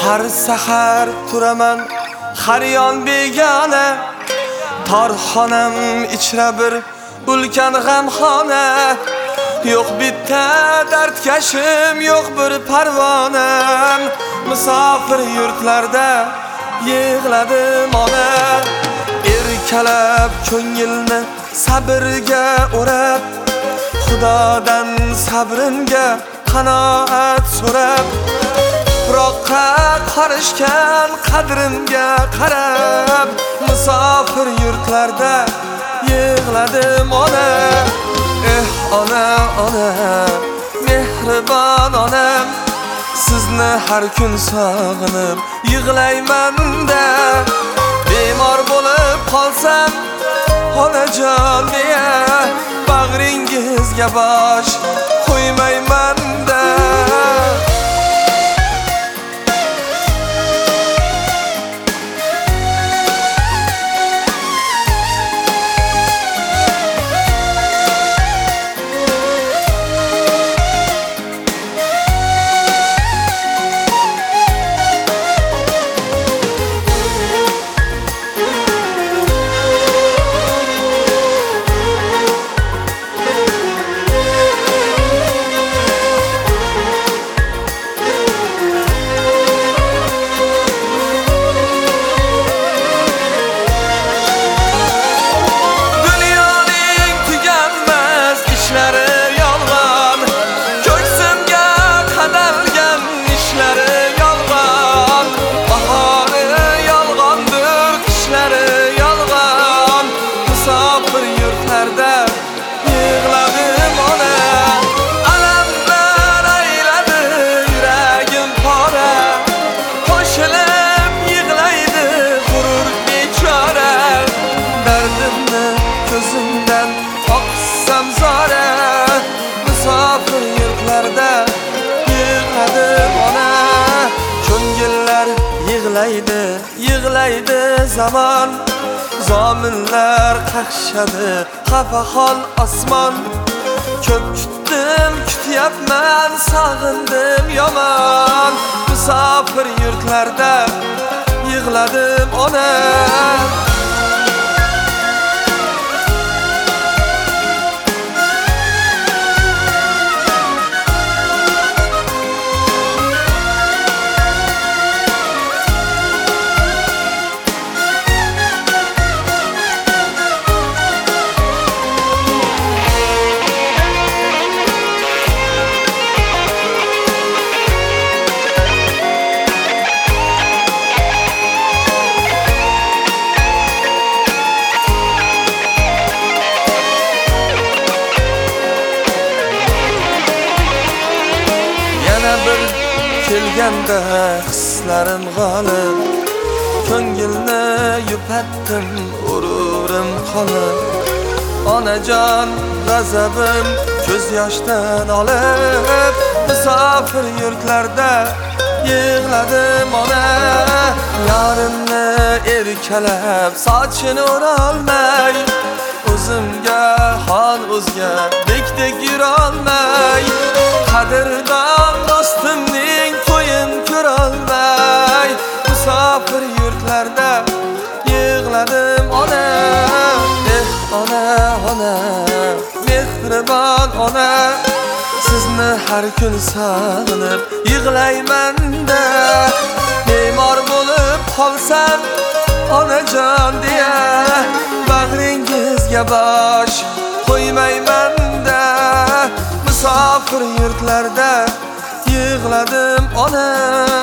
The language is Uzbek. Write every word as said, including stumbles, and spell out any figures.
Har sahar turaman har yon begona, torxonam ichra bir ulkan g'amxona. Yo'q bitta dardkashim, yo'q bir parvonam. Musofir yurtlarda yig'ladim ona. Erkalab ko'ngilni sabrga o'rab, Xudodan sabrimga qanoat so'rab, tuproqqa qarishgan qadrimga qarab, musofir yurtlarda yig'ladim ona. Eh ona, ona, mehribon onam, sizni har kun sog'inib yig'layman-da. Bemor bo'lib qolsam, onajon deya, bag'ringizga bosh qo'ymayman-da. Ko'zimdan oqsam zora, musofir yurtlarda yig'ladim ona. Ko'ngillar yig'laydi, yig'laydi zamon, zominlar qaqshadi qafahol osmon. Ko'p kutdim, kutyapman, sog'indim yomon, musofir yurtlarda yig'ladim ona. Bir kelganda hislarim g'olib, ko'ngilni yupatdim ururim qolib. Onajon g'azabim ko'z yoshdan olib, musofir yurtlarda yig'ladim ona. Yorimni erkalab sochini o'rolmay, o'zimga hol o'zga bekdek yurolmay, qadrdon dostimning to'yin ko'rolmay, musofir yurtlarda yig'ladim ona. Eh ona, ona, mehribon ona, sizni har kun sog'inib yig'layman-da. Bemor bo'lib qolsam, onajon deya, bag'ringizga bosh qo'ymayman-da. Musofir yurtlarda yig'ladim ona.